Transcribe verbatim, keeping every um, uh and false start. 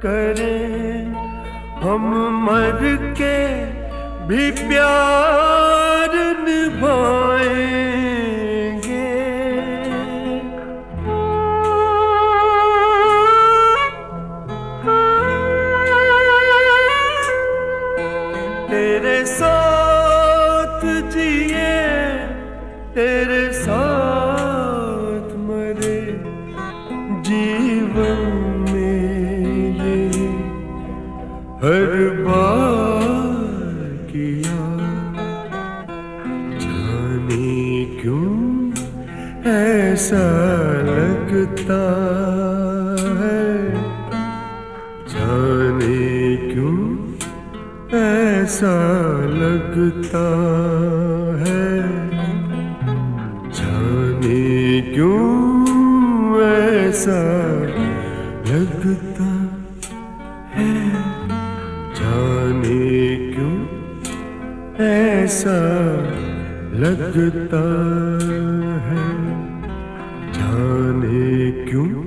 करें, हम मर के भी प्यार निभाएंगे। तेरे साथ जिए, तेरे साथ मरे, जीवन में ये हर बार किया। जाने क्यों ऐसा लगता है, जाने क्यों ऐसा लगता है, जाने क्यों ऐसा लगता है, जाने क्यों ऐसा लगता है, जाने क्यों